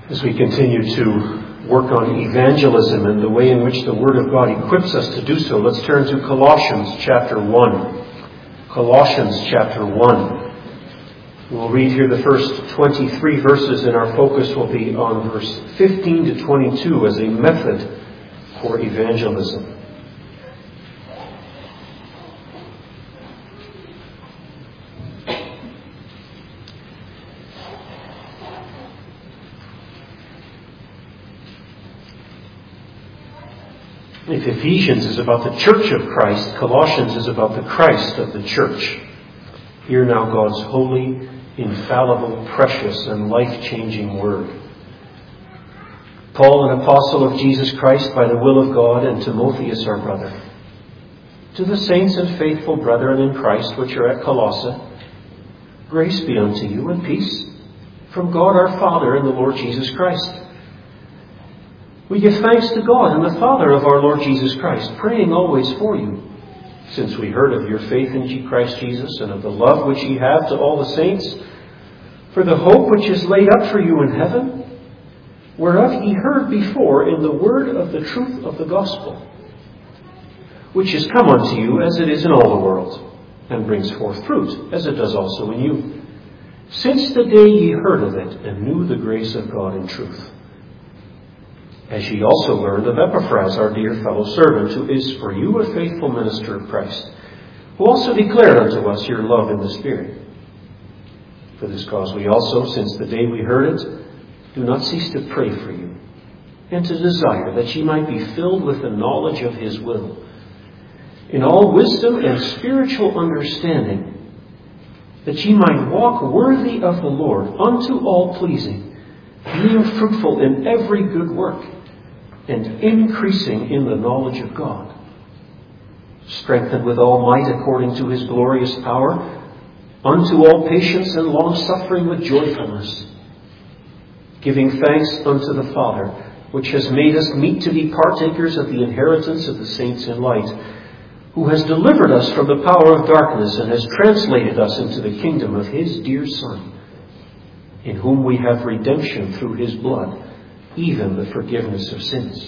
As we continue to work on evangelism and the way in which the Word of God equips us to do so, let's turn to Colossians chapter 1. Colossians chapter 1. We'll read here the first 23 verses, and our focus will be on verse 15 to 22 as a method for evangelism. If Ephesians is about the church of Christ, Colossians is about the Christ of the church. Hear now God's holy, infallible, precious, and life-changing word. Paul, an apostle of Jesus Christ by the will of God, and Timotheus, our brother, to the saints and faithful brethren in Christ which are at Colossae, grace be unto you and peace from God our Father and the Lord Jesus Christ. We give thanks to God and the Father of our Lord Jesus Christ, praying always for you, since we heard of your faith in Christ Jesus and of the love which ye have to all the saints, for the hope which is laid up for you in heaven, whereof ye heard before in the word of the truth of the gospel, which is come unto you as it is in all the world, and brings forth fruit, as it does also in you, since the day ye heard of it, and knew the grace of God in truth. As ye also learned of Epaphras, our dear fellow servant, who is for you a faithful minister of Christ, who also declared unto us your love in the Spirit. For this cause we also, since the day we heard it, do not cease to pray for you, and to desire that ye might be filled with the knowledge of his will, in all wisdom and spiritual understanding, that ye might walk worthy of the Lord, unto all pleasing, being fruitful in every good work, and increasing in the knowledge of God, strengthened with all might according to his glorious power, unto all patience and long-suffering with joyfulness, giving thanks unto the Father, which has made us meet to be partakers of the inheritance of the saints in light, who has delivered us from the power of darkness and has translated us into the kingdom of his dear Son, in whom we have redemption through his blood, even the forgiveness of sins.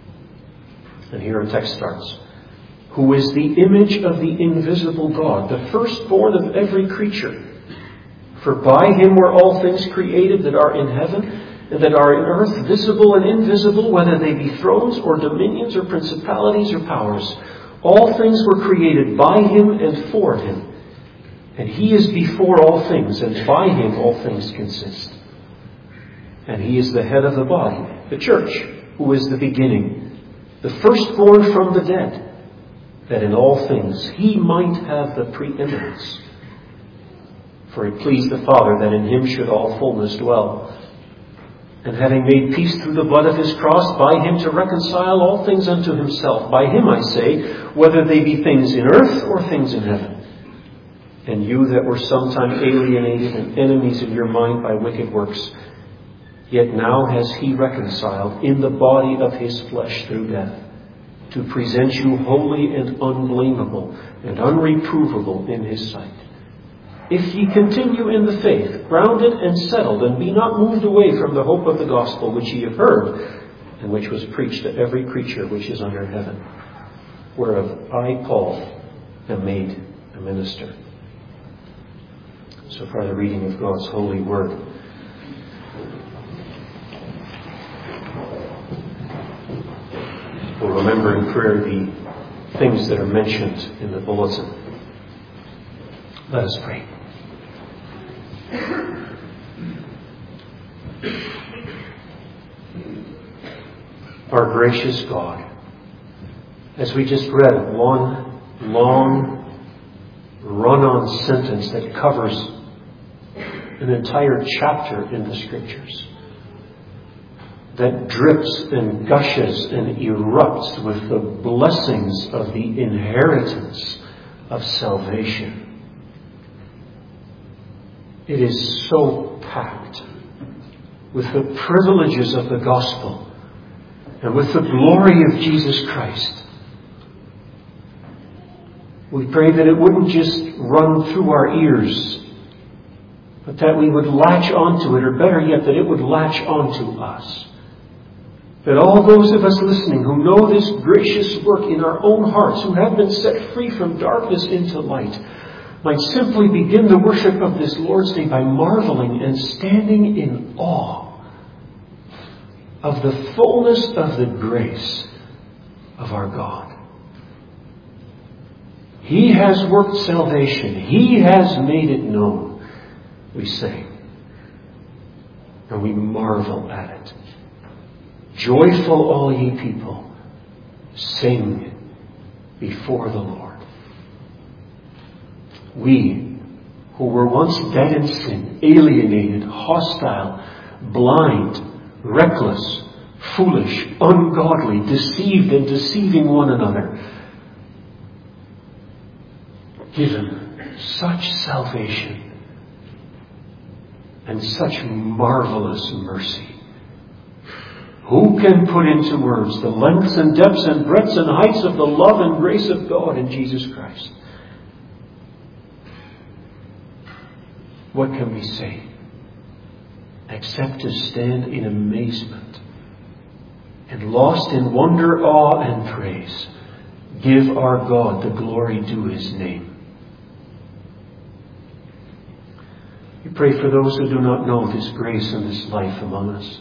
And here our text starts. Who is the image of the invisible God, the firstborn of every creature. For by him were all things created that are in heaven and that are in earth, visible and invisible, whether they be thrones or dominions or principalities or powers. All things were created by him and for him. And he is before all things, and by him all things consist. And he is the head of the body, the church, who is the beginning, the firstborn from the dead, that in all things he might have the preeminence. For it pleased the Father that in him should all fullness dwell. And having made peace through the blood of his cross, by him to reconcile all things unto himself. By him, I say, whether they be things in earth or things in heaven. And you that were sometime alienated and enemies in your mind by wicked works, yet now has he reconciled in the body of his flesh through death, to present you holy and unblameable and unreprovable in his sight. If ye continue in the faith, grounded and settled, and be not moved away from the hope of the gospel which ye have heard, and which was preached to every creature which is under heaven, whereof I, Paul, am made a minister. So far the reading of God's holy word. We'll remember in prayer the things that are mentioned in the bulletin. Let us pray. Our gracious God, as we just read one long, run-on sentence that covers an entire chapter in the Scriptures, that drips and gushes and erupts with the blessings of the inheritance of salvation. It is so packed with the privileges of the gospel and with the glory of Jesus Christ. We pray that it wouldn't just run through our ears, but that we would latch onto it, or better yet, that it would latch onto us. That all those of us listening who know this gracious work in our own hearts, who have been set free from darkness into light, might simply begin the worship of this Lord's Day by marveling and standing in awe of the fullness of the grace of our God. He has worked salvation. He has made it known, we sing. And we marvel at it. Joyful all ye people, sing before the Lord. We, who were once dead in sin, alienated, hostile, blind, reckless, foolish, ungodly, deceived and deceiving one another, given such salvation and such marvelous mercy. Who can put into words the lengths and depths and breadths and heights of the love and grace of God in Jesus Christ? What can we say except to stand in amazement and, lost in wonder, awe, and praise, give our God the glory due His name? We pray for those who do not know this grace and this life among us,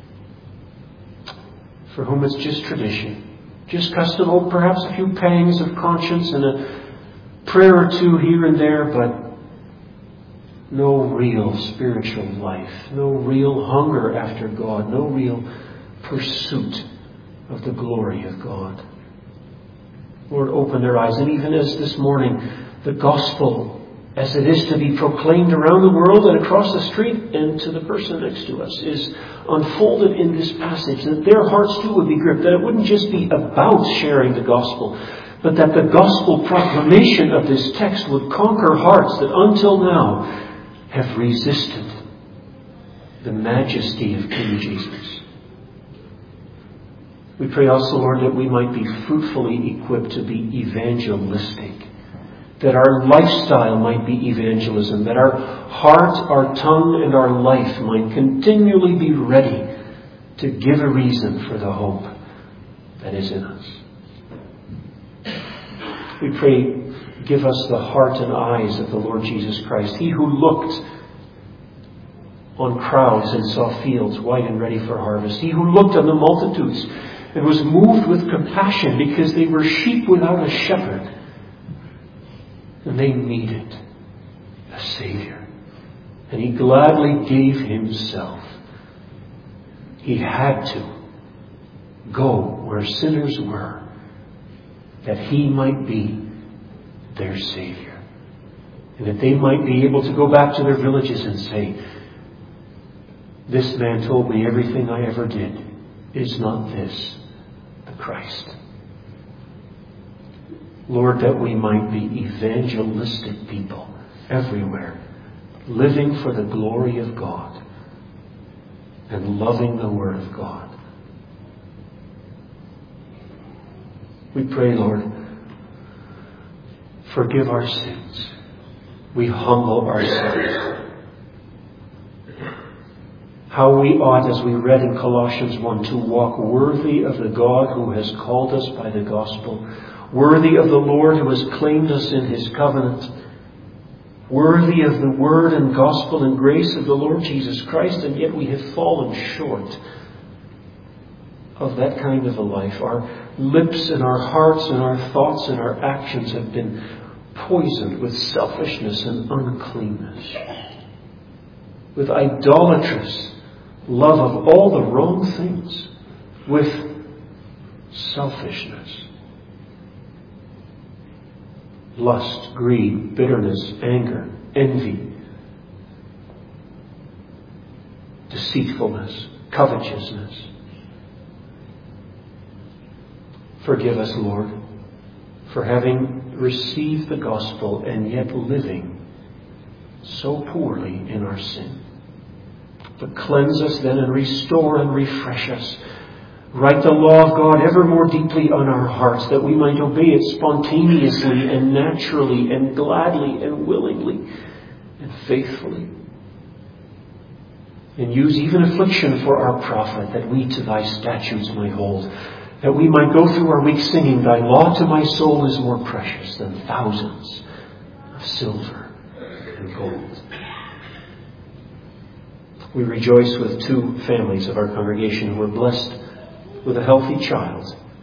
for whom it's just tradition, just custom, or perhaps a few pangs of conscience and a prayer or two here and there, but no real spiritual life, no real hunger after God, no real pursuit of the glory of God. Lord, open their eyes. And even as this morning, the gospel, as it is to be proclaimed around the world and across the street and to the person next to us, is unfolded in this passage, that their hearts too would be gripped, that it wouldn't just be about sharing the gospel, but that the gospel proclamation of this text would conquer hearts that until now have resisted the majesty of King Jesus. We pray also, Lord, that we might be fruitfully equipped to be evangelistic, that our lifestyle might be evangelism, that our heart, our tongue, and our life might continually be ready to give a reason for the hope that is in us. We pray, give us the heart and eyes of the Lord Jesus Christ, He who looked on crowds and saw fields white and ready for harvest. He who looked on the multitudes and was moved with compassion because they were sheep without a shepherd. And they needed a Savior. And He gladly gave Himself. He had to go where sinners were, that He might be their Savior. And that they might be able to go back to their villages and say, this man told me everything I ever did. Is not this the Christ? Lord, that we might be evangelistic people everywhere, living for the glory of God and loving the Word of God. We pray, Lord, forgive our sins. We humble ourselves. How we ought, as we read in Colossians 1, to walk worthy of the God who has called us by the gospel, worthy of the Lord who has claimed us in His covenant, worthy of the word and gospel and grace of the Lord Jesus Christ, and yet we have fallen short of that kind of a life. Our lips and our hearts and our thoughts and our actions have been poisoned with selfishness and uncleanness, with idolatrous love of all the wrong things, with selfishness, lust, greed, bitterness, anger, envy, deceitfulness, covetousness. Forgive us, Lord, for having received the gospel and yet living so poorly in our sin. But cleanse us then and restore and refresh us. Write the law of God ever more deeply on our hearts, that we might obey it spontaneously and naturally and gladly and willingly and faithfully. And use even affliction for our profit, that we to thy statutes might hold, that we might go through our week singing, thy law to my soul is more precious than thousands of silver and gold. We rejoice with two families of our congregation who were blessed with a healthy child.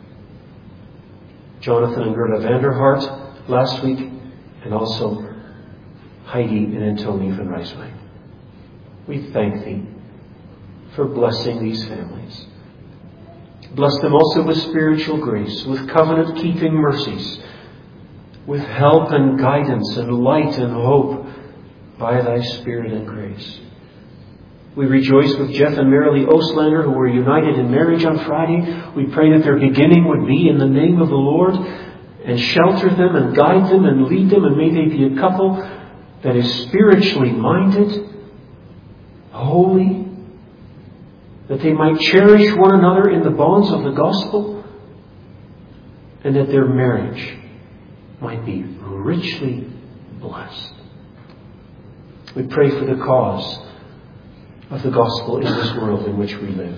Jonathan and Gerda Vanderhart last week, and also Heidi and Antonie van Rijswijk. We thank Thee for blessing these families. Bless them also with spiritual grace, with covenant-keeping mercies, with help and guidance and light and hope by Thy Spirit and grace. We rejoice with Jeff and Marilee Oslander, who were united in marriage on Friday. We pray that their beginning would be in the name of the Lord, and shelter them and guide them and lead them, and may they be a couple that is spiritually minded, holy, that they might cherish one another in the bonds of the gospel, and that their marriage might be richly blessed. We pray for the cause of the gospel in this world in which we live.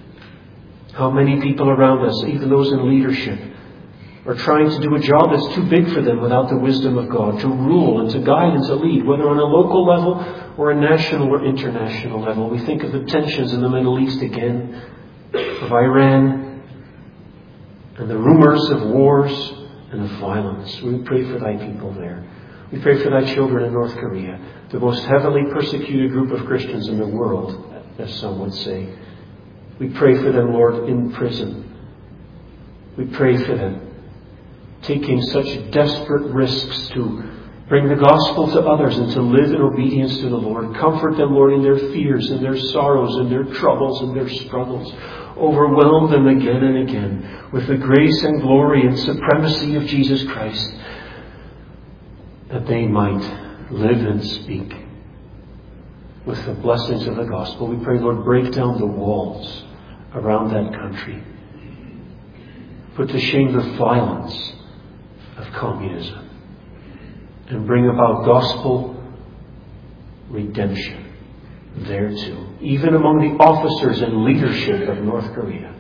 How many people around us, even those in leadership, are trying to do a job that's too big for them without the wisdom of God, to rule and to guide and to lead, whether on a local level or a national or international level. We think of the tensions in the Middle East again, of Iran, and the rumors of wars and of violence. We pray for Thy people there. We pray for Thy children in North Korea, the most heavily persecuted group of Christians in the world, as some would say. We pray for them, Lord, in prison. We pray for them taking such desperate risks to bring the gospel to others and to live in obedience to the Lord. Comfort them, Lord, in their fears and their sorrows and their troubles and their struggles. Overwhelm them again and again with the grace and glory and supremacy of Jesus Christ, that they might live and speak with the blessings of the gospel. We pray, Lord, break down the walls around that country. Put to shame the violence of communism, and bring about gospel redemption there too, even among the officers and leadership of North Korea.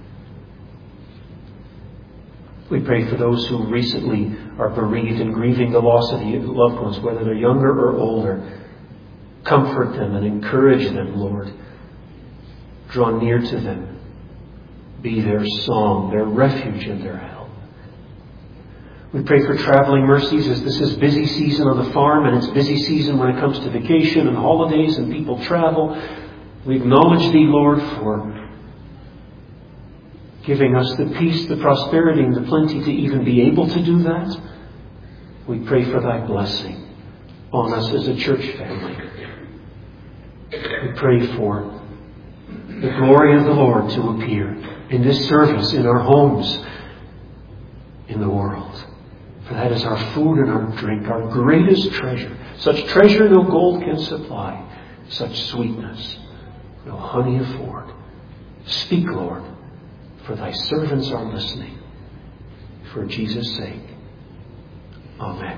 We pray for those who recently are bereaved and grieving the loss of the loved ones, whether they're younger or older. Comfort them and encourage them, Lord. Draw near to them. Be their song, their refuge, and their help. We pray for traveling mercies as this is busy season on the farm, and it's busy season when it comes to vacation and holidays and people travel. We acknowledge Thee, Lord, for giving us the peace, the prosperity, and the plenty to even be able to do that. We pray for Thy blessing on us as a church family. We pray for the glory of the Lord to appear in this service, in our homes, in the world. For that is our food and our drink, our greatest treasure. Such treasure no gold can supply, such sweetness no honey afford. Speak, Lord, for Thy servants are listening. For Jesus' sake. Amen.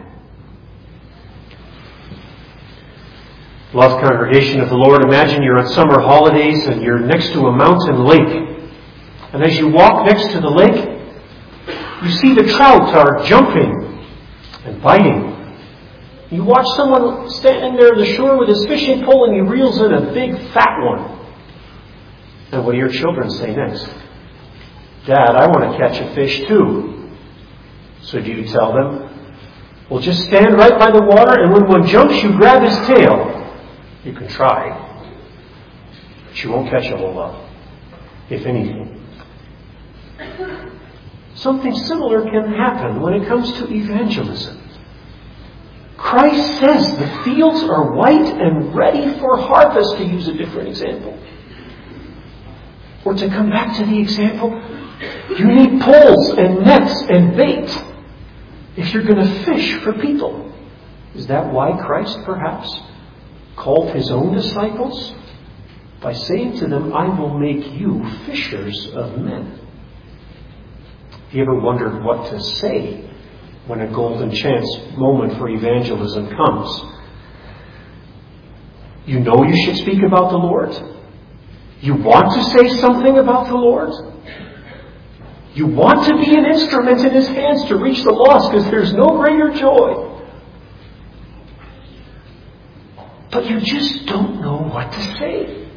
Loved congregation of the Lord, imagine you're on summer holidays and you're next to a mountain lake. And as you walk next to the lake, you see the trout are jumping and biting. You watch someone standing there on the shore with his fishing pole and he reels in a big fat one. And what do your children say next? Dad, I want to catch a fish too. So do you tell them, well, just stand right by the water and when one jumps, you grab his tail. You can try, but you won't catch a whole lot, if anything. Something similar can happen when it comes to evangelism. Christ says the fields are white and ready for harvest, to use a different example. Or to come back to the example, you need poles and nets and bait if you're going to fish for people. Is that why Christ perhaps called His own disciples by saying to them, I will make you fishers of men? Have you ever wondered what to say when a golden chance moment for evangelism comes? You know you should speak about the Lord. You want to say something about the Lord. You want to be an instrument in His hands to reach the lost, because there's no greater joy. But you just don't know what to say.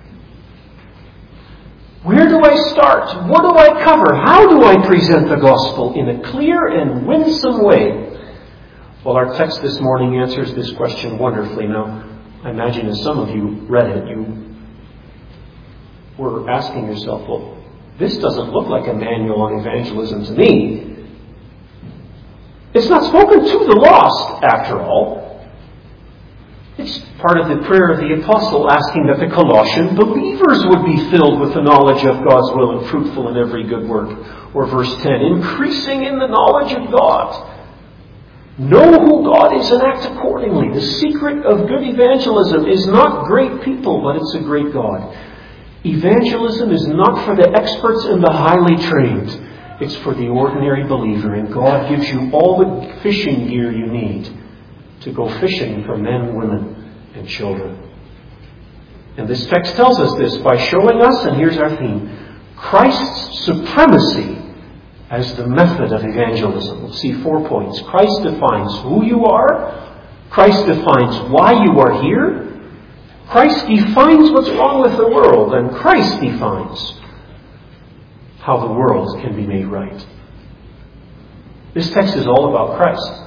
Where do I start? What do I cover? How do I present the gospel in a clear and winsome way? Well, our text this morning answers this question wonderfully. Now, I imagine as some of you read it, you were asking yourself, well, this doesn't look like a manual on evangelism to me. It's not spoken to the lost, after all. It's part of the prayer of the apostle asking that the Colossian believers would be filled with the knowledge of God's will and fruitful in every good work. Or verse 10, increasing in the knowledge of God. Know who God is and act accordingly. The secret of good evangelism is not great people, but it's a great God. Evangelism is not for the experts and the highly trained. It's for the ordinary believer, and God gives you all the fishing gear you need to go fishing for men, women, and children. And this text tells us this by showing us, and here's our theme, Christ's supremacy as the method of evangelism. We'll see 4 points. Christ defines who you are. Christ defines why you are here. Christ defines what's wrong with the world, and Christ defines how the world can be made right. This text is all about Christ.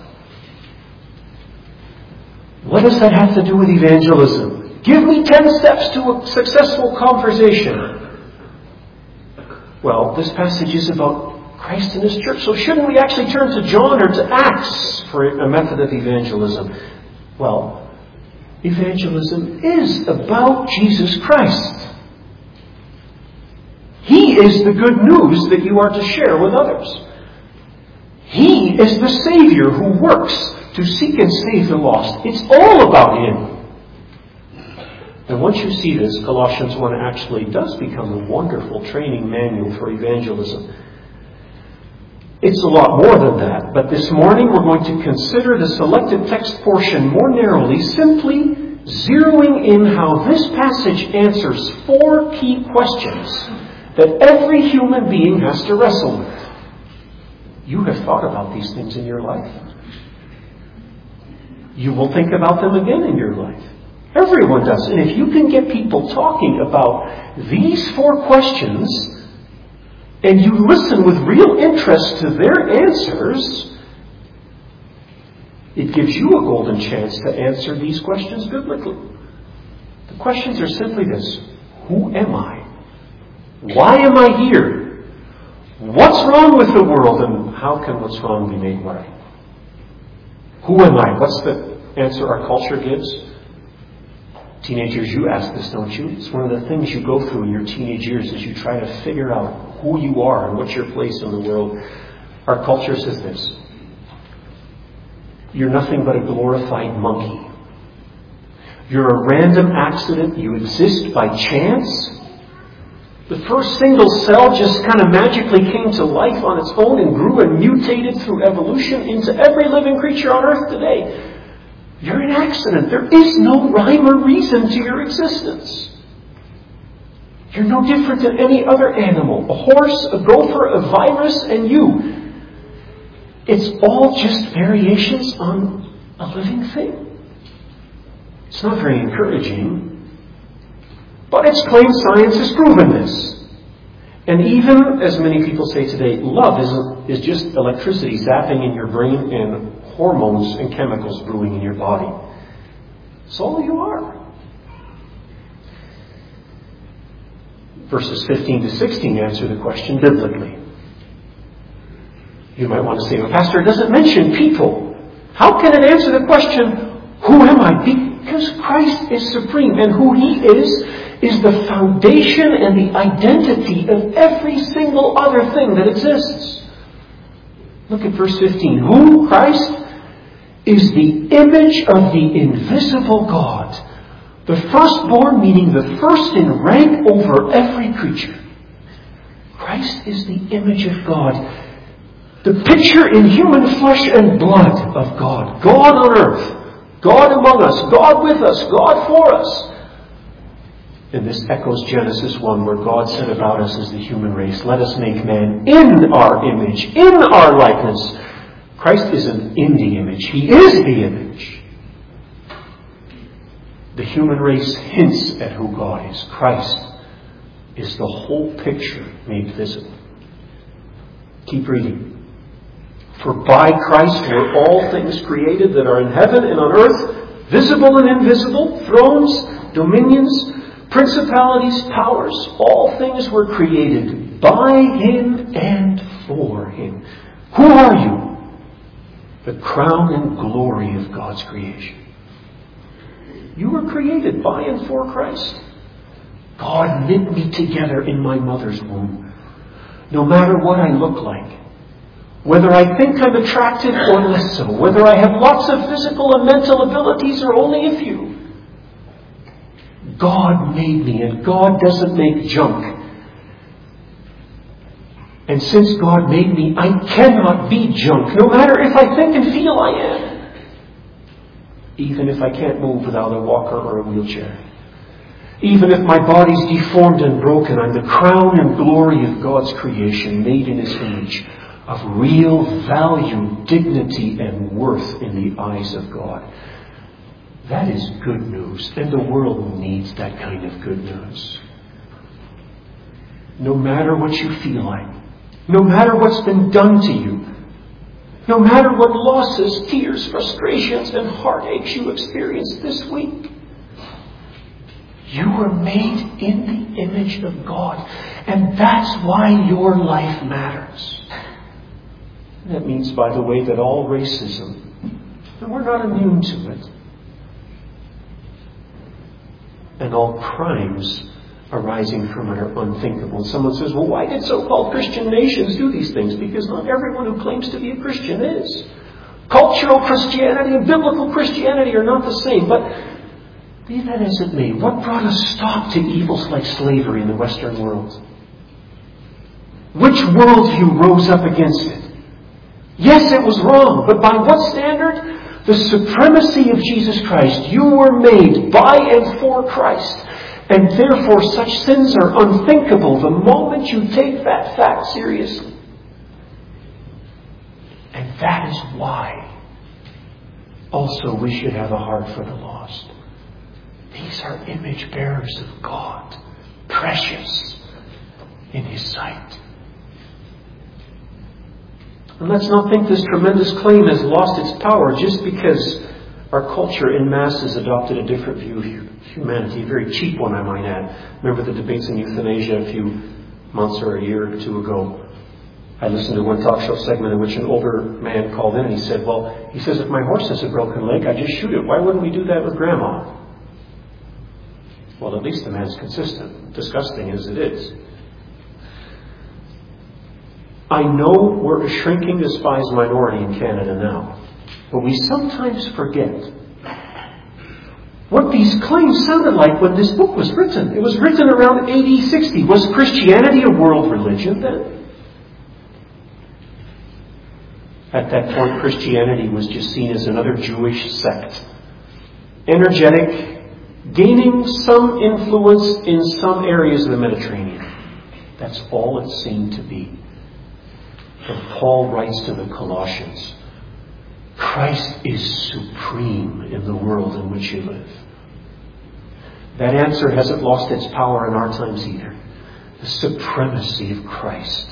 What does that have to do with evangelism? Give me 10 steps to a successful conversation. Well, this passage is about Christ and His church, so shouldn't we actually turn to John or to Acts for a method of evangelism? Well, evangelism is about Jesus Christ. He is the good news that you are to share with others. He is the Savior who works to seek and save the lost. It's all about Him. And once you see this, Colossians 1 actually does become a wonderful training manual for evangelism. It's a lot more than that, but this morning we're going to consider the selected text portion more narrowly, simply zeroing in how this passage answers 4 key questions that every human being has to wrestle with. You have thought about these things in your life. You will think about them again in your life. Everyone does. And if you can get people talking about these 4 questions, and you listen with real interest to their answers, it gives you a golden chance to answer these questions biblically. The questions are simply this: who am I? Why am I here? What's wrong with the world, and how can what's wrong be made right? Who am I? What's the answer our culture gives? Teenagers, you ask this, don't you? It's one of the things you go through in your teenage years as you try to figure out who you are and what's your place in the world. Our culture says this: you're nothing but a glorified monkey. You're a random accident. You exist by chance. The first single cell just kind of magically came to life on its own and grew and mutated through evolution into every living creature on earth today. You're an accident. There is no rhyme or reason to your existence. You're no different than any other animal. A horse, a gopher, a virus, and you. It's all just variations on a living thing. It's not very encouraging. But it's claimed science has proven this. And even, as many people say today, love is just electricity zapping in your brain and hormones and chemicals brewing in your body. It's all you are. Verses 15 to 16 answer the question biblically. You might want to say, well, Pastor, it doesn't mention people. How can it answer the question, who am I? Because Christ is supreme, and who He is the foundation and the identity of every single other thing that exists. Look at verse 15. Who, Christ, is the image of the invisible God, the firstborn, meaning the first in rank over every creature. Christ is the image of God, the picture in human flesh and blood of God. God on earth, God among us, God with us, God for us. And this echoes Genesis 1, where God said about us as the human race, let us make man in our image, in our likeness. Christ isn't in the image, He is the image. The human race hints at who God is. Christ is the whole picture made visible. Keep reading. For by Christ were all things created that are in heaven and on earth, visible and invisible, thrones, dominions, principalities, powers. All things were created by Him and for Him. Who are you? The crown and glory of God's creation. You were created by and for Christ. God knit me together in my mother's womb. No matter what I look like, whether I think I'm attractive or less so, whether I have lots of physical and mental abilities or only a few, God made me, and God doesn't make junk. And since God made me, I cannot be junk, no matter if I think and feel I am. Even if I can't move without a walker or a wheelchair. Even if my body's deformed and broken, I'm the crown and glory of God's creation, made in His image, of real value, dignity, and worth in the eyes of God. That is good news, and the world needs that kind of good news. No matter what you feel like, no matter what's been done to you, no matter what losses, tears, frustrations, and heartaches you experienced this week, you were made in the image of God, and that's why your life matters. And that means, by the way, that all racism, and we're not immune to it, and all crimes arising from it are unthinkable. And someone says, well, why did so-called Christian nations do these things? Because not everyone who claims to be a Christian is. Cultural Christianity and biblical Christianity are not the same. But be that as it may, what brought a stop to evils like slavery in the Western world? Which worldview rose up against it? Yes, it was wrong, but by what standard? The supremacy of Jesus Christ. You were made by and for Christ. And therefore such sins are unthinkable the moment you take that fact seriously. And that is why also we should have a heart for the lost. These are image bearers of God, precious in His sight. And let's not think this tremendous claim has lost its power just because our culture in mass has adopted a different view of humanity, a very cheap one, I might add. Remember the debates on euthanasia a few months or a year or two ago? I listened to one talk show segment in which an older man called in and he said, he says, if my horse has a broken leg, I just shoot it. Why wouldn't we do that with Grandma? Well, at least the man's consistent, disgusting as it is. I know we're a shrinking, despised minority in Canada now, but we sometimes forget what these claims sounded like when this book was written. It was written around AD 60. Was Christianity a world religion then? At that point, Christianity was just seen as another Jewish sect. Energetic, gaining some influence in some areas of the Mediterranean. That's all it seemed to be. And Paul writes to the Colossians, Christ is supreme in the world in which you live. That answer hasn't lost its power in our times either. The supremacy of Christ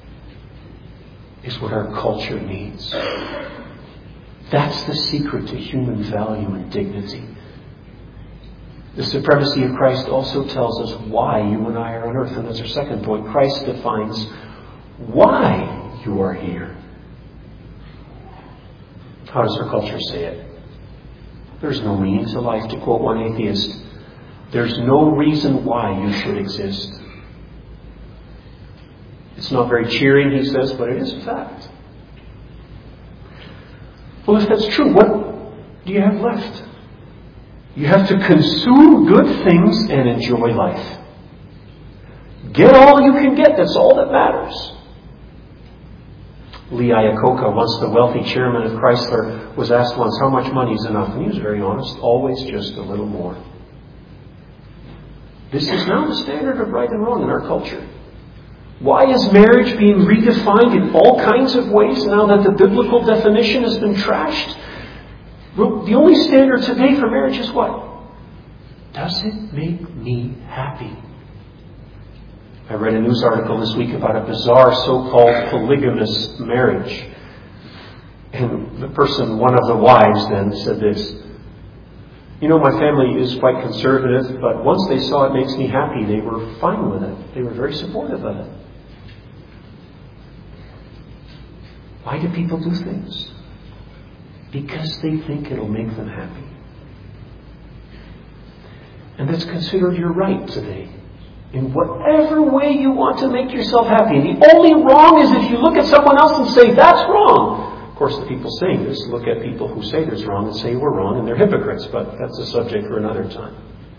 is what our culture needs. That's the secret to human value and dignity. The supremacy of Christ also tells us why you and I are on earth. And that's our second point. Christ defines why you are here. How does our culture say it? There's no meaning to life, to quote one atheist. There's no reason why you should exist. It's not very cheering, he says, but it is a fact. Well, if that's true, what do you have left? You have to consume good things and enjoy life. Get all you can get. That's all that matters. Lee Iacocca, once the wealthy chairman of Chrysler, was asked once how much money is enough, and he was very honest, always just a little more. This is now the standard of right and wrong in our culture. Why is marriage being redefined in all kinds of ways now that the biblical definition has been trashed? Well, the only standard today for marriage is what? Does it make me happy? I read a news article this week about a bizarre so-called polygamous marriage. And the person, one of the wives then, said this: "You know, my family is quite conservative, but once they saw it makes me happy, they were fine with it. They were very supportive of it." Why do people do things? Because they think it'll make them happy. And that's considered your right today. In whatever way you want to make yourself happy. And the only wrong is if you look at someone else and say, that's wrong. Of course, the people saying this look at people who say there's wrong and say we're wrong, and they're hypocrites, but that's a subject for another time.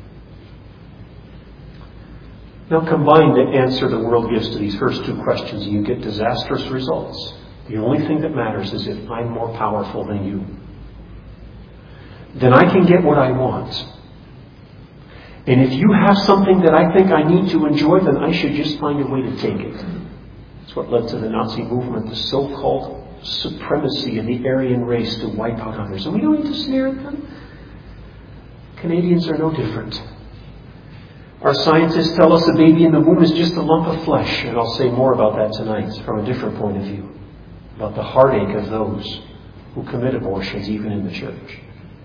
Now combine the answer the world gives to these first two questions, and you get disastrous results. The only thing that matters is if I'm more powerful than you. Then I can get what I want. And if you have something that I think I need to enjoy, then I should just find a way to take it. That's what led to the Nazi movement, the so-called supremacy of the Aryan race to wipe out others. And we don't need to sneer at them. Canadians are no different. Our scientists tell us a baby in the womb is just a lump of flesh. And I'll say more about that tonight from a different point of view. About the heartache of those who commit abortions, even in the church.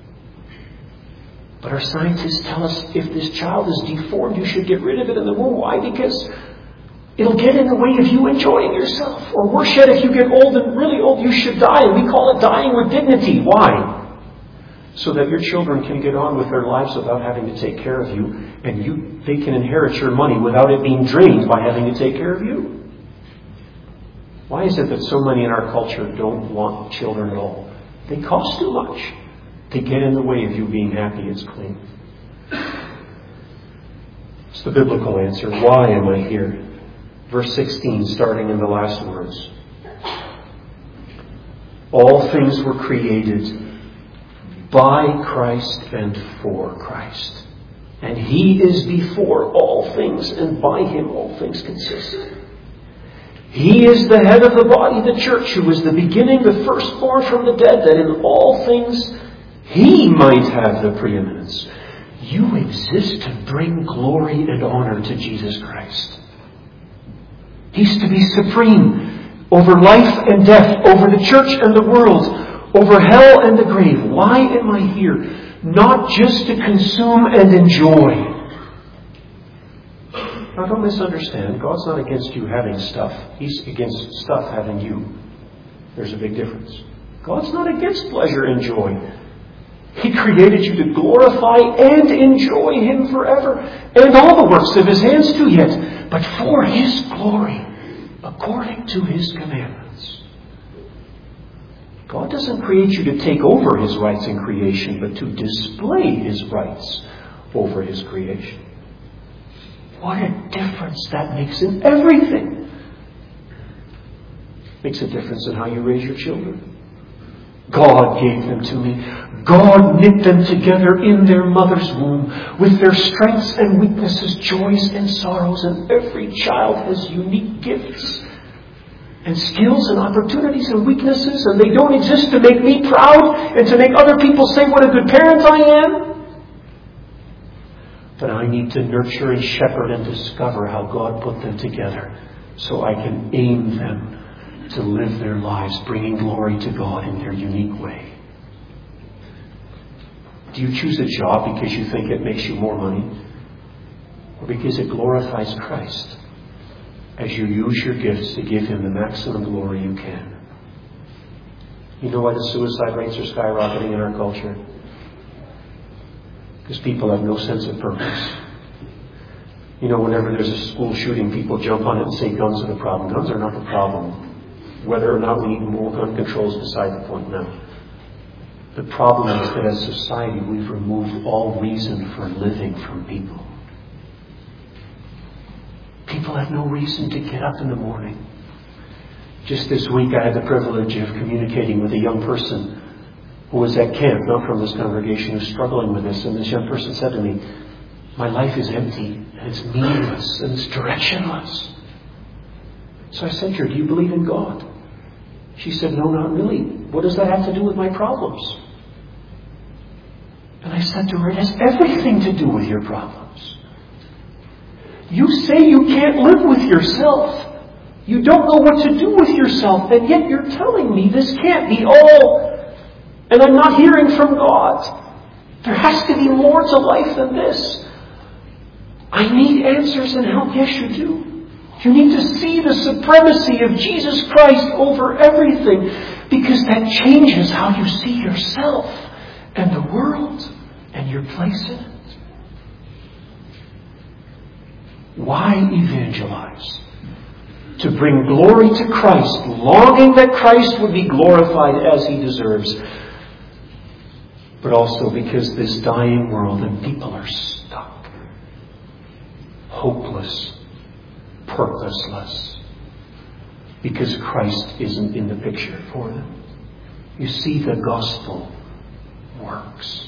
But our scientists tell us if this child is deformed, you should get rid of it in the womb. Why? Because it'll get in the way of you enjoying yourself. Or worse yet, if you get old and really old, you should die. And we call it dying with dignity. Why? So that your children can get on with their lives without having to take care of you. And they can inherit your money without it being drained by having to take care of you. Why is it that so many in our culture don't want children at all? They cost too much. They get in the way of you being happy. It's clean. It's the biblical answer. Why am I here? Verse 16, starting in the last words. All things were created by Christ and for Christ. And He is before all things, and by Him all things consist. He is the head of the body, the church, who is the beginning, the firstborn from the dead, that in all things He might have the preeminence. You exist to bring glory and honor to Jesus Christ. He's to be supreme over life and death, over the church and the world, over hell and the grave. Why am I here? Not just to consume and enjoy. Now don't misunderstand. God's not against you having stuff. He's against stuff having you. There's a big difference. God's not against pleasure and joy. He created you to glorify and enjoy Him forever. And all the works of His hands too yet. But for His glory, according to His commandments. God doesn't create you to take over His rights in creation, but to display His rights over His creation. What a difference that makes in everything. Makes a difference in how you raise your children. God gave them to me. God knit them together in their mother's womb with their strengths and weaknesses, joys and sorrows. And every child has unique gifts and skills and opportunities and weaknesses. And they don't exist to make me proud and to make other people say what a good parent I am. But I need to nurture and shepherd and discover how God put them together so I can aim them to live their lives bringing glory to God in their unique way. Do you choose a job because you think it makes you more money? Or because it glorifies Christ as you use your gifts to give Him the maximum glory you can? You know why the suicide rates are skyrocketing in our culture? Because people have no sense of purpose. You know, whenever there's a school shooting, people jump on it and say guns are the problem. Guns are not the problem. Whether or not we need more gun control is beside the point now. The problem is that as society, we've removed all reason for living from people. People have no reason to get up in the morning, Just this week I had the privilege of communicating with a young person who was at camp, not from this congregation, who's struggling with this. And this young person said to me, my life is empty, and it's meaningless, and it's directionless. So I said to her, do you believe in God? She said, no, not really. What does that have to do with my problems? And I said to her, it has everything to do with your problems. You say you can't live with yourself. You don't know what to do with yourself, and yet you're telling me this can't be all, and I'm not hearing from God. There has to be more to life than this. I need answers and help. Yes, you do. You need to see the supremacy of Jesus Christ over everything, because that changes how you see yourself and the world and your place in it. Why evangelize? To bring glory to Christ, longing that Christ would be glorified as He deserves. But also because this dying world and people are stuck, hopeless, purposeless, because Christ isn't in the picture for them. You see, the gospel works.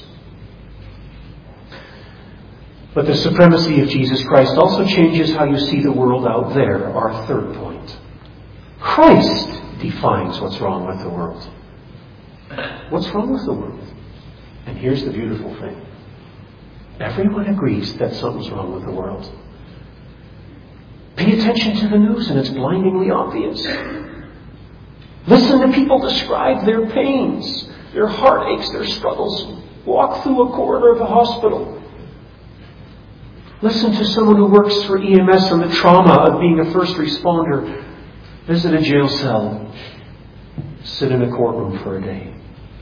But the supremacy of Jesus Christ also changes how you see the world out there, our third point. Christ defines what's wrong with the world. What's wrong with the world? And here's the beautiful thing. Everyone agrees that something's wrong with the world. Pay attention to the news and it's blindingly obvious. Listen to people describe their pains, their heartaches, their struggles. Walk through a corridor of a hospital. Listen to someone who works for EMS and the trauma of being a first responder. Visit a jail cell. Sit in a courtroom for a day.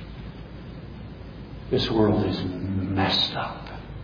This world is messed up.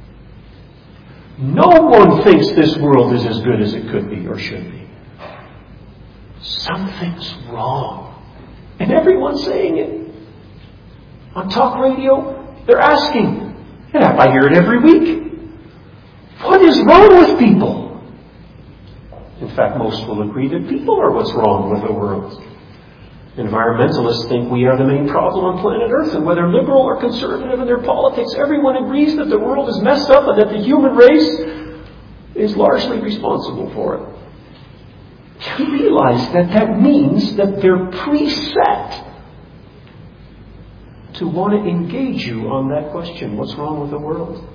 No one thinks this world is as good as it could be or should be. Something's wrong. And everyone's saying it. On talk radio, they're asking. Yeah, I hear it every week. What is wrong with people? In fact, most will agree that people are what's wrong with the world. Environmentalists think we are the main problem on planet Earth, and whether liberal or conservative in their politics, everyone agrees that the world is messed up and that the human race is largely responsible for it. You realize that means that they're preset to want to engage you on that question. What's wrong with the world?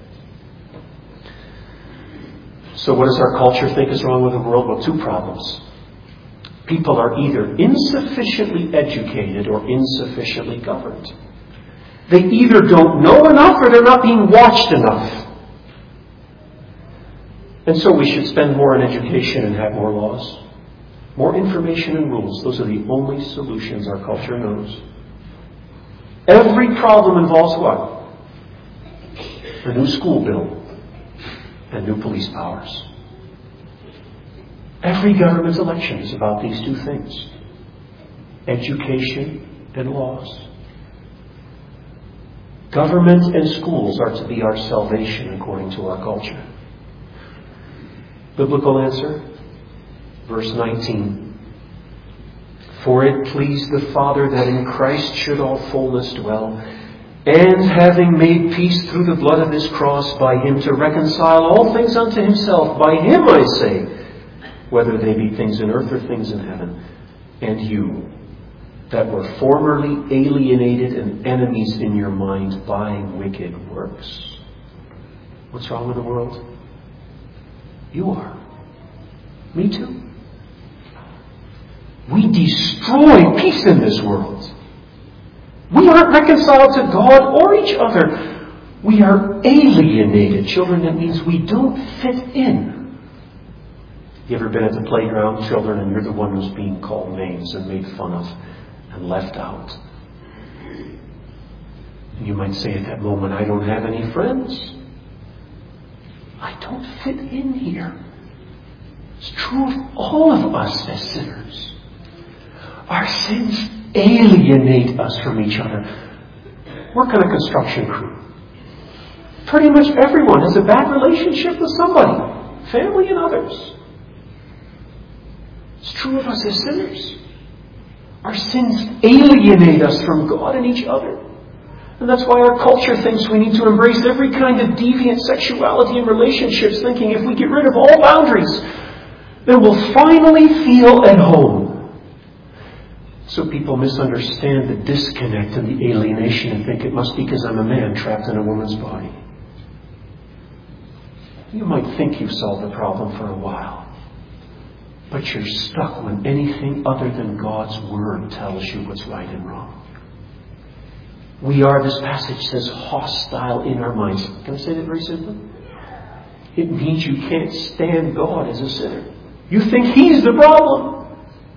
So what does our culture think is wrong with the world? Well, two problems. People are either insufficiently educated or insufficiently governed. They either don't know enough or they're not being watched enough. And so we should spend more on education and have more laws. More information and rules. Those are the only solutions our culture knows. Every problem involves what? A new school bill and new police powers. Every government election is about these two things. Education and laws. Government and schools are to be our salvation according to our culture. Biblical answer, verse 19. For it pleased the Father that in Christ should all fullness dwell, and having made peace through the blood of His cross, by Him to reconcile all things unto Himself. By Him, I say, whether they be things in earth or things in heaven. And you, that were formerly alienated and enemies in your mind by wicked works. What's wrong with the world? You are. Me too. We destroy peace in this world. We aren't reconciled to God or each other. We are alienated. Children, that means we don't fit in. You ever been at the playground, children, and you're the one who's being called names and made fun of and left out? And you might say at that moment, I don't have any friends. I don't fit in here. It's true of all of us as sinners. Our sins alienate us from each other. Work on a construction crew. Pretty much everyone has a bad relationship with somebody, family and others. It's true of us as sinners. Our sins alienate us from God and each other. And that's why our culture thinks we need to embrace every kind of deviant sexuality in relationships, thinking if we get rid of all boundaries, then we'll finally feel at home. So people misunderstand the disconnect and the alienation and think it must be because I'm a man trapped in a woman's body. You might think you've solved the problem for a while, but you're stuck when anything other than God's Word tells you what's right and wrong. We are, this passage says, hostile in our minds. Can I say that very simply? It means you can't stand God as a sinner. You think He's the problem.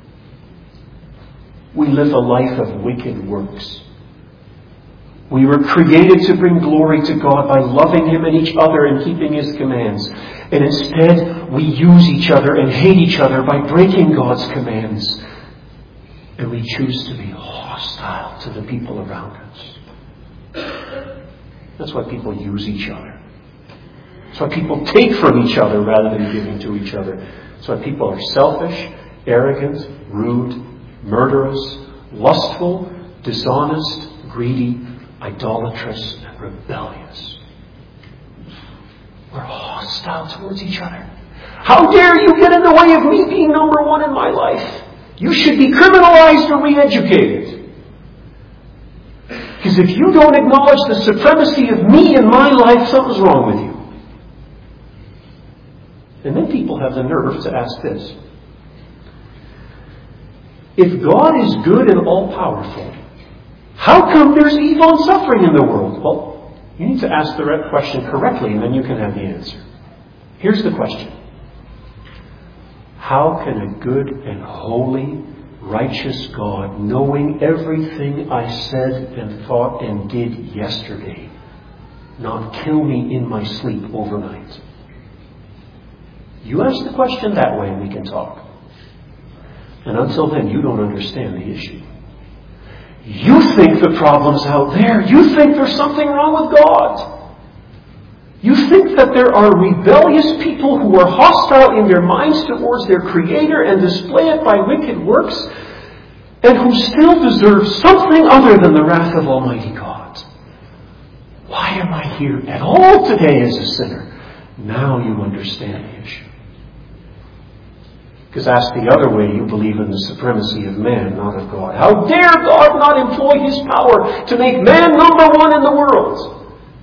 We live a life of wicked works. We were created to bring glory to God by loving Him and each other and keeping His commands. And instead, we use each other and hate each other by breaking God's commands. And we choose to be hostile to the people around us. That's why people use each other. That's why people take from each other rather than giving to each other. That's why people are selfish, arrogant, rude, murderous, lustful, dishonest, greedy, idolatrous, and rebellious. We're hostile towards each other. How dare you get in the way of me being number one in my life? You should be criminalized or re-educated. Because if you don't acknowledge the supremacy of me in my life, something's wrong with you. And then people have the nerve to ask this. If God is good and all-powerful, how come there's evil and suffering in the world? Well, you need to ask the question correctly, and then you can have the answer. Here's the question. How can a good and holy, righteous God, knowing everything I said and thought and did yesterday, not kill me in my sleep overnight? You ask the question that way and we can talk. And until then, you don't understand the issue. You think the problem's out there. You think there's something wrong with God. You think that there are rebellious people who are hostile in their minds towards their Creator and display it by wicked works, and who still deserve something other than the wrath of Almighty God. Why am I here at all today as a sinner? Now you understand the issue. Because asked the other way, you believe in the supremacy of man, not of God. How dare God not employ His power to make man number one in the world?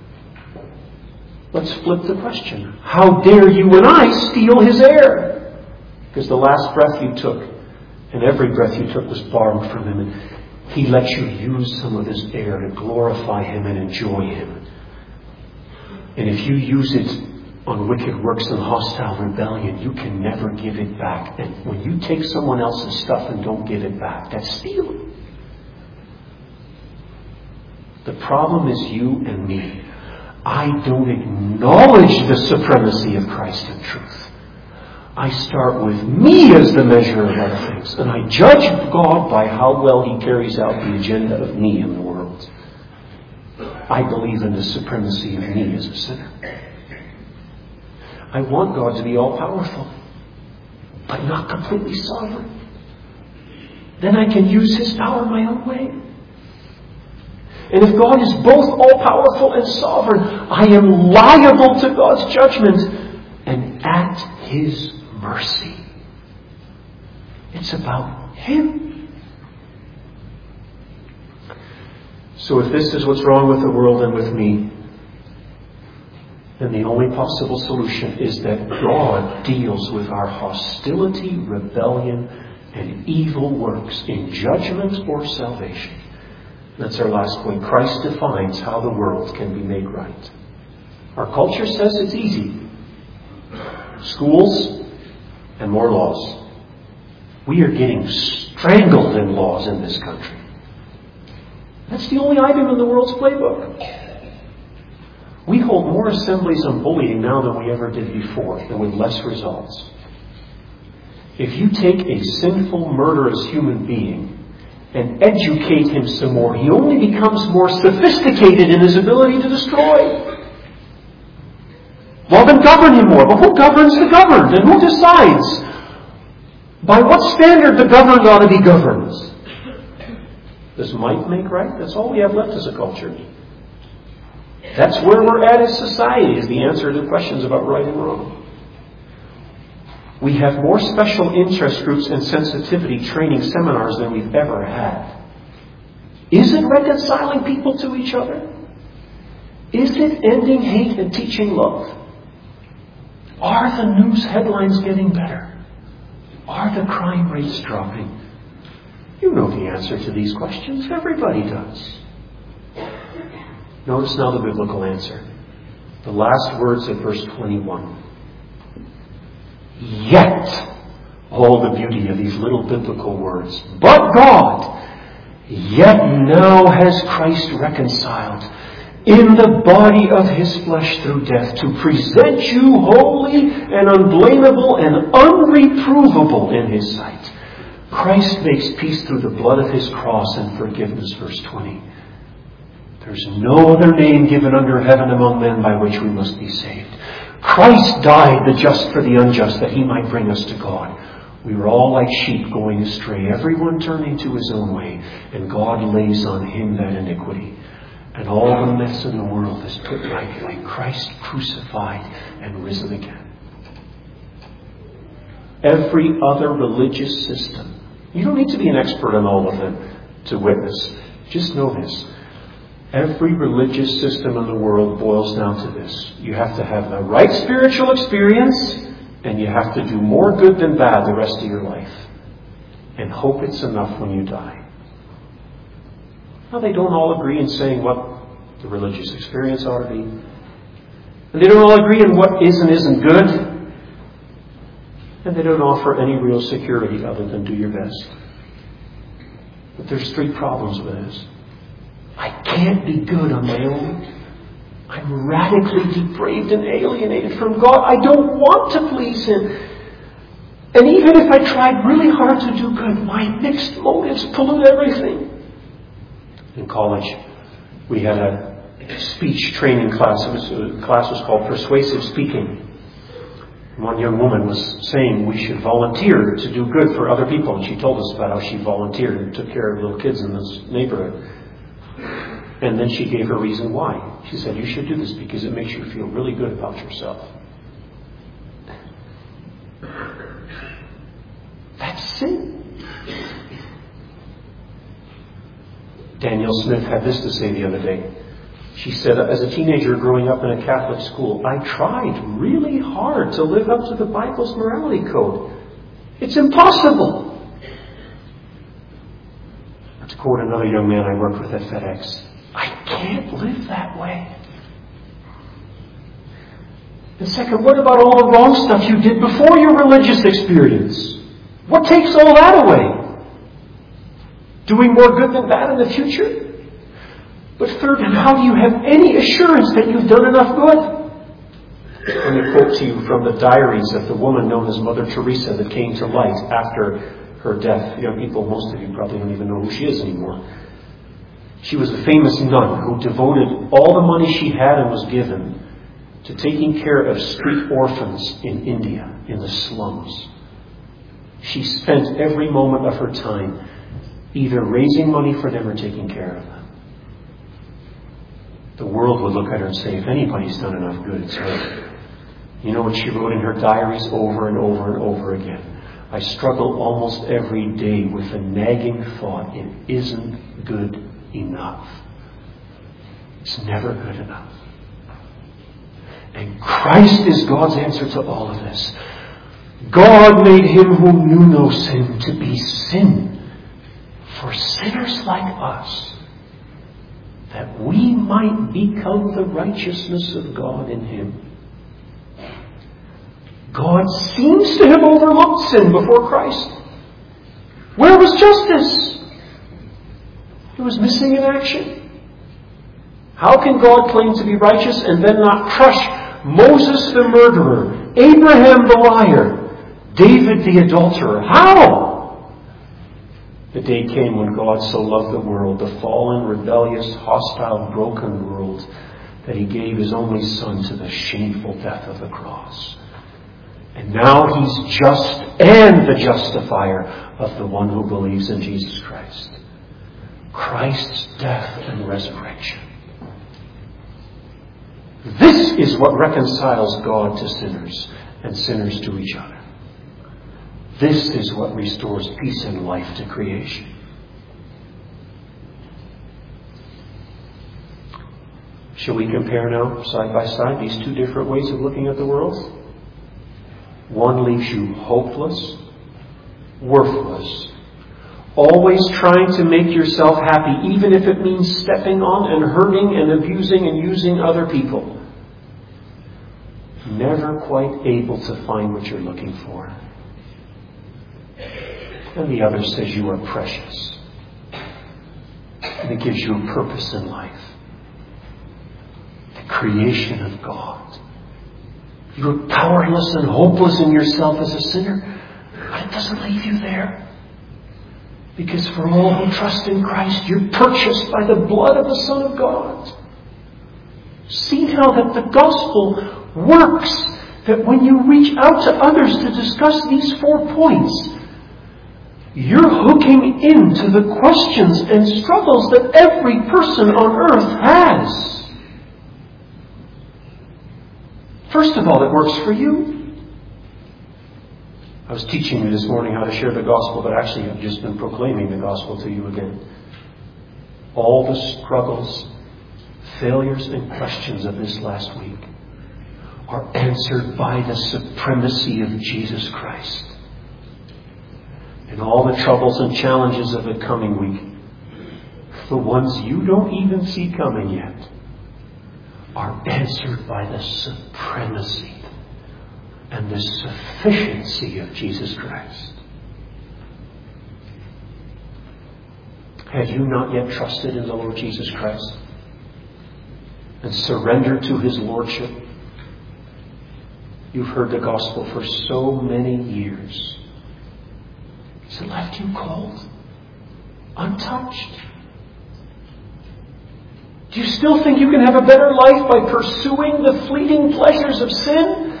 Let's flip the question. How dare you and I steal His air? Because the last breath you took, and every breath you took was borrowed from Him, and He lets you use some of His air to glorify Him and enjoy Him. And if you use it on wicked works and hostile rebellion, you can never give it back. And when you take someone else's stuff and don't give it back, that's stealing. The problem is you and me. I don't acknowledge the supremacy of Christ and truth. I start with me as the measure of other things. And I judge God by how well He carries out the agenda of me in the world. I believe in the supremacy of me as a sinner. I want God to be all-powerful, but not completely sovereign. Then I can use His power my own way. And if God is both all-powerful and sovereign, I am liable to God's judgment and at His mercy. It's about Him. So if this is what's wrong with the world and with me, then the only possible solution is that God deals with our hostility, rebellion, and evil works in judgment or salvation. That's our last point. Christ defines how the world can be made right. Our culture says it's easy. Schools and more laws. We are getting strangled in laws in this country. That's the only item in the world's playbook. We hold more assemblies on bullying now than we ever did before, and with less results. If you take a sinful, murderous human being and educate him some more, he only becomes more sophisticated in his ability to destroy. Well, then govern him more. But who governs the governed? And who decides by what standard the governed ought to be governed? Does might make right? That's all we have left as a culture. That's where we're at as society, is the answer to questions about right and wrong. We have more special interest groups and sensitivity training seminars than we've ever had. Is it reconciling people to each other? Is it ending hate and teaching love? Are the news headlines getting better? Are the crime rates dropping? You know the answer to these questions. Everybody does. Notice now the biblical answer. The last words of verse 21. Yet, all the beauty of these little biblical words. But God, yet now has Christ reconciled in the body of His flesh through death, to present you holy and unblameable and unreprovable in His sight. Christ makes peace through the blood of His cross and forgiveness, verse 20. There's no other name given under heaven among men by which we must be saved. Christ died, the just for the unjust, that He might bring us to God. We were all like sheep going astray, everyone turning to his own way, and God lays on Him that iniquity. And all the mess in the world is put right like Christ crucified and risen again. Every other religious system, you don't need to be an expert on all of them to witness. Just know this. Every religious system in the world boils down to this. You have to have the right spiritual experience, and you have to do more good than bad the rest of your life. And hope it's enough when you die. Now, they don't all agree in saying what the religious experience ought to be. And they don't all agree in what is and isn't good. And they don't offer any real security other than do your best. But there's three problems with this. I can't be good on my own. I'm radically depraved and alienated from God. I don't want to please Him. And even if I tried really hard to do good, my mixed motives pollute everything. In college, we had a speech training class. The class was called Persuasive Speaking. One young woman was saying we should volunteer to do good for other people. And she told us about how she volunteered and took care of little kids in this neighborhood. And then she gave her reason why. She said, you should do this because it makes you feel really good about yourself. That's sin. Danielle Smith had this to say the other day. She said, as a teenager growing up in a Catholic school, I tried really hard to live up to the Bible's morality code. It's impossible. To quote another young man I worked with at FedEx, I can't live that way. And second, what about all the wrong stuff you did before your religious experience? What takes all that away? Doing more good than bad in the future? But third, and how do you have any assurance that you've done enough good? Let me quote to you from the diaries of the woman known as Mother Teresa that came to light after her death. Young people, most of you probably don't even know who she is anymore. She was a famous nun who devoted all the money she had and was given to taking care of street orphans in India, in the slums. She spent every moment of her time either raising money for them or taking care of them. The world would look at her and say, if anybody's done enough good, it's her. You know what she wrote in her diaries over and over and over again? I struggle almost every day with the nagging thought, it isn't good enough. It's never good enough. And Christ is God's answer to all of this. God made Him who knew no sin to be sin for sinners like us, that we might become the righteousness of God in Him. God seems to have overlooked sin before Christ. Where was justice? It was missing in action. How can God claim to be righteous and then not crush Moses the murderer, Abraham the liar, David the adulterer? How? The day came when God so loved the world, the fallen, rebellious, hostile, broken world, that He gave His only Son to the shameful death of the cross. And now He's just and the justifier of the one who believes in Jesus Christ. Christ's death and resurrection. This is what reconciles God to sinners and sinners to each other. This is what restores peace and life to creation. Shall we compare now, side by side, these two different ways of looking at the world? One leaves you hopeless, worthless, always trying to make yourself happy, even if it means stepping on and hurting and abusing and using other people. Never quite able to find what you're looking for. And the other says you are precious. And it gives you a purpose in life. The creation of God. You're powerless and hopeless in yourself as a sinner, but it doesn't leave you there. Because for all who trust in Christ, you're purchased by the blood of the Son of God. See now that the gospel works, that when you reach out to others to discuss these 4 points, you're hooking into the questions and struggles that every person on earth has. First of all, it works for you. I was teaching you this morning how to share the gospel, but actually I've just been proclaiming the gospel to you again. All the struggles, failures, and questions of this last week are answered by the supremacy of Jesus Christ. And all the troubles and challenges of the coming week, the ones you don't even see coming yet, are answered by the supremacy and the sufficiency of Jesus Christ. Have you not yet trusted in the Lord Jesus Christ and surrendered to His Lordship? You've heard the gospel for so many years. Has it left you cold? Untouched? Do you still think you can have a better life by pursuing the fleeting pleasures of sin?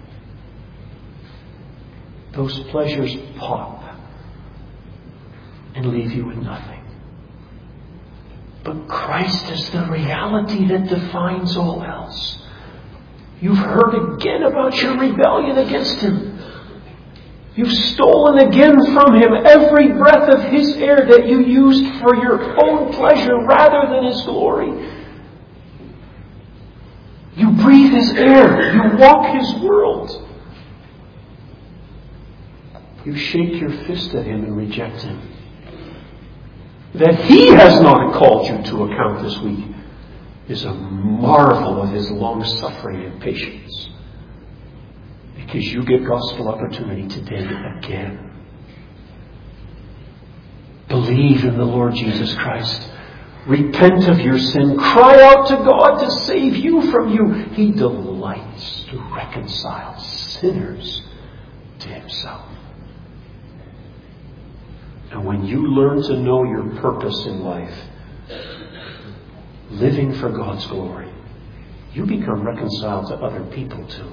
Those pleasures pop and leave you with nothing. But Christ is the reality that defines all else. You've heard again about your rebellion against Him. You've stolen again from Him every breath of His air that you used for your own pleasure rather than His glory. You breathe His air. You walk His world. You shake your fist at Him and reject Him. That He has not called you to account this week is a marvel of His long-suffering and patience. Because you get gospel opportunity today again. Believe in the Lord Jesus Christ. Repent of your sin. Cry out to God to save you from you. He delights to reconcile sinners to Himself. And when you learn to know your purpose in life, living for God's glory, you become reconciled to other people too.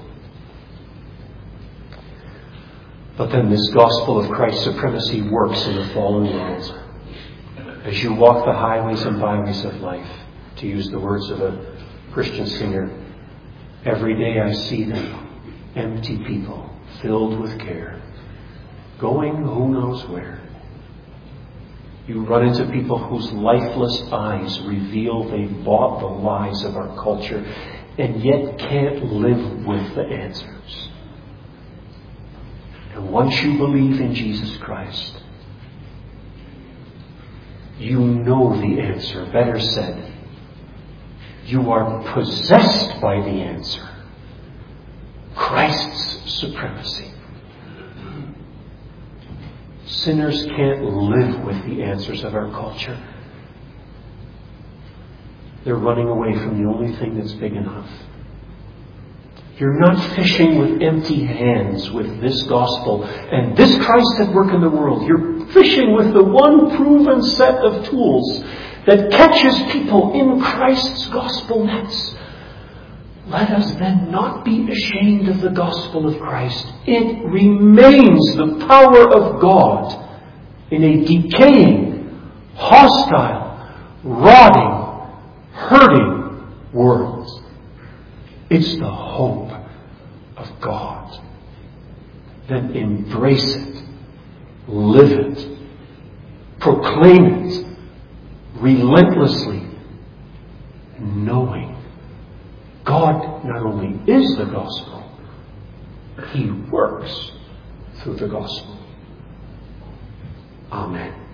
But then this gospel of Christ's supremacy works in the fallen world. As you walk the highways and byways of life, to use the words of a Christian singer, every day I see them, empty people, filled with care, going who knows where. You run into people whose lifeless eyes reveal they bought the lies of our culture and yet can't live with the answers. And once you believe in Jesus Christ, you know the answer. Better said, you are possessed by the answer. Christ's supremacy. Sinners can't live with the answers of our culture. They're running away from the only thing that's big enough. You're not fishing with empty hands with this gospel and this Christ at work in the world. You're fishing with the one proven set of tools that catches people in Christ's gospel nets. Let us then not be ashamed of the gospel of Christ. It remains the power of God in a decaying, hostile, rotting, hurting world. It's the hope of God. Then embrace it, live it, proclaim it relentlessly, knowing God not only is the gospel, He works through the gospel. Amen.